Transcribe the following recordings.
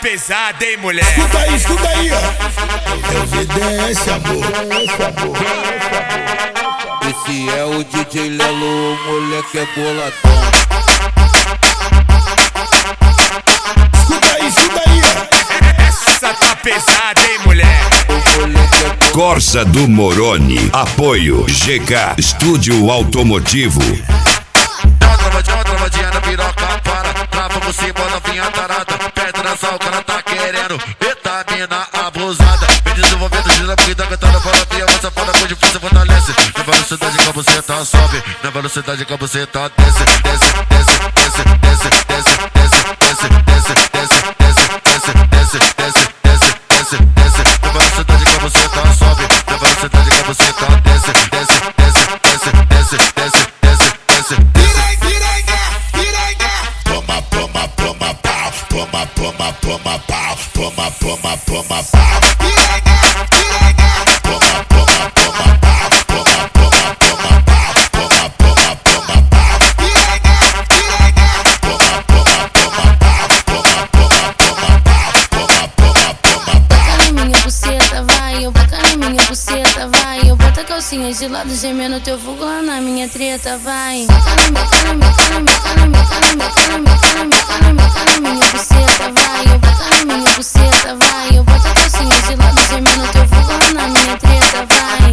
pesada, hein, mulher? Escuta aí, ó. É o V10, amor. Esse é o DJ Lelo, o moleque é boladão. Escuta aí, ó. Essa tá pesada, hein, mulher? Corsa do Moroni. Apoio GK Estúdio Automotivo. Dá uma travadinha na piroca, para. Trava por cima, novinha tarada. Pedra só, o cara tá querendo. Eita, mina abusada. Vem desenvolvendo, gira vida, cantando para a você fala com de força, fortalece. Na velocidade que você tá, sobe. Na velocidade que você tá, desce, desce, desce, desce, desce, desce, desce, desce, desce, desce, desce, desce, desce, desce, desce, desce. Na velocidade que você tá, sobe. Na velocidade que você tá, desce, desce, desce, desce, desce, desce, desce, desce. Toma pau. Toma pau. Calcinha de lado gemendo teu fogo na minha treta, vai. Boca na minha buceta, vai. Eu boto na minha buceta, vai. Eu boto a calcinha de lado gemendo teu fogo na minha treta,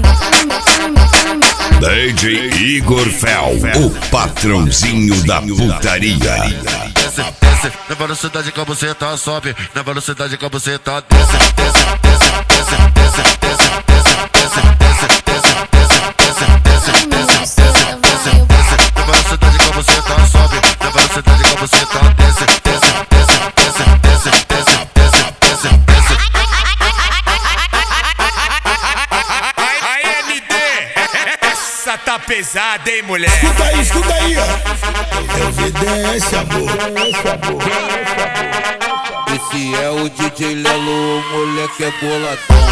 vai. DJ Igor Fel, o patrãozinho da putaria. Desce, desce, na velocidade que você tá, sobe. Na velocidade que você tá, desce, desce, desce, desce, desce, desce, desce, desce, desce, desce, desce, desce, desce, desce, desce. Na velocidade que você tá, sobe. Na velocidade que você tá, desce, desce, desce, desce, desce, desce, desce, desce, desce. Aí, ND, essa tá pesada, hein, mulher? Escuta aí, ó. É o V10, amor. Esse é o DJ Lelo, o moleque é boladão.